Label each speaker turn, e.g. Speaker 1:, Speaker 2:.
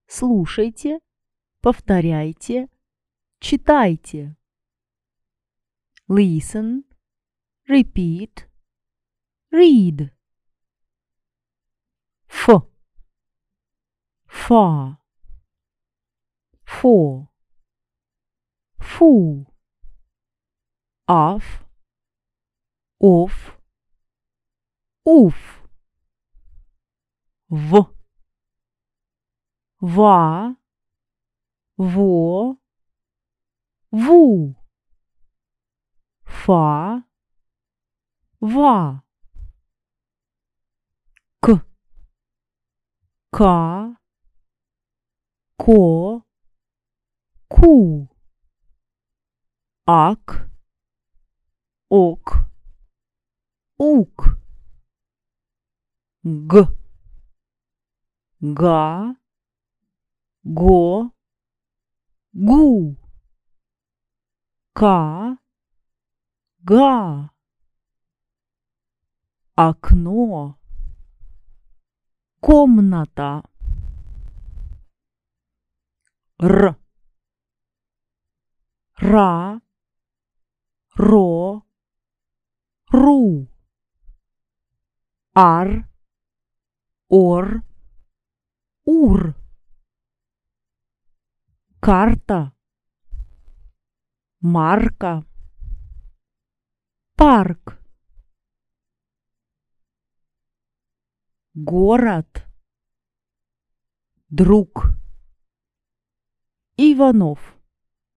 Speaker 1: Слушайте, повторяйте, читайте. Listen, repeat, read. F, fa, for, фу, аф, оф, уф. В, ва, во, ву. Фа, ва. К, ка, ко, ку. Ак, ок, ук. Г, га, го, гу. Ка, га. Окно, комната. Р, ра, ро, ру. Ар, ор, ур. Карта, марка, парк. Город, друг. Иванов.